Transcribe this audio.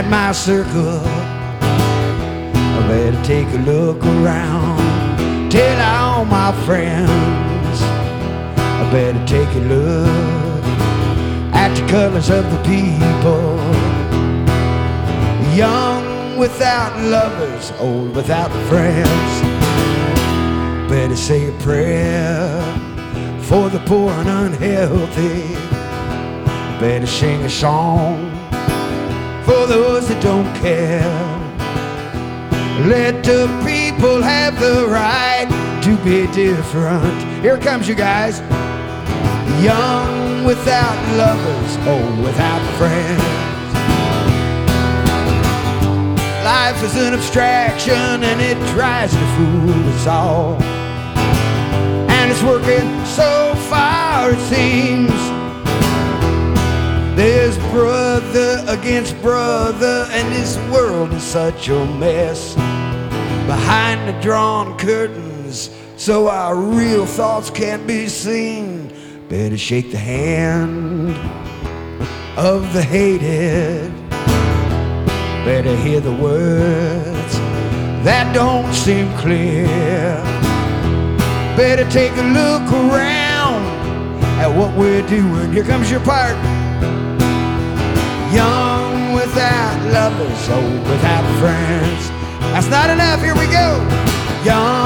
at my circle. I better take a look around, tell all my friends. I better take a look at the colors of the people. Young without lovers, old without friends. Better say a prayer for the poor and unhealthy. Better sing a song for those that don't care. Let the people have the right to be different. Here comes you guys. Young without lovers, old without friends. Life is an abstraction and it tries to fool us all. And it's working so far it seems. There's brother against brother and this world is such a mess. Behind the drawn curtains so our real thoughts can't be seen. Better shake the hand of the hated. Better hear the words that don't seem clear. Better take a look around at what we're doing. Here comes your part. Young without lovers, old without friends. That's not enough, here we go. Young